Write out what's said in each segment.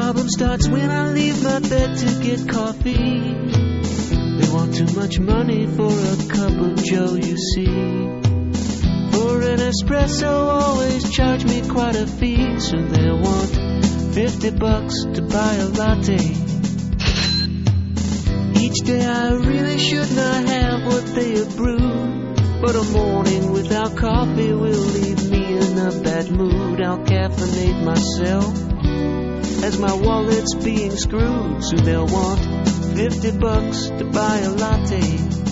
problem starts when I leave my bed to get coffee. They want too much money for a cup of Joe, you see. For an espresso always charge me quite a fee, so they want $50 to buy a latte. Each day I really should not have what they have brewed, but a morning without coffee will leave me in a bad mood. I'll caffeinate myself as my wallet's being screwed, so they'll want $50 to buy a latte.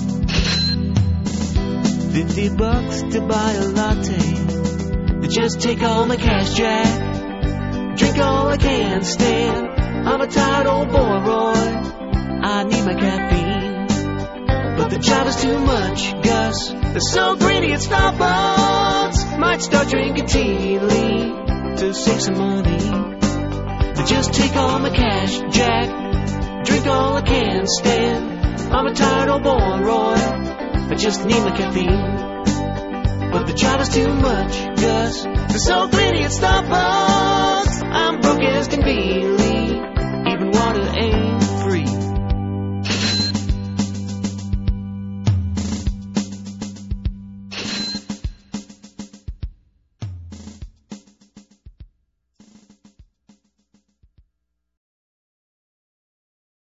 $50 to buy a latte. They just take all my cash, Jack. Drink all I can stand. I'm a tired old boy, Roy. I need my caffeine, but the job is too much, Gus. They're so greedy at Starbucks. Might start drinking tea leaf to save some money. They just take all my cash, Jack. Drink all I can stand. I'm a tired old boy, Roy. I just need my caffeine, but the job is too much, Gus. They're so greedy at Starbucks.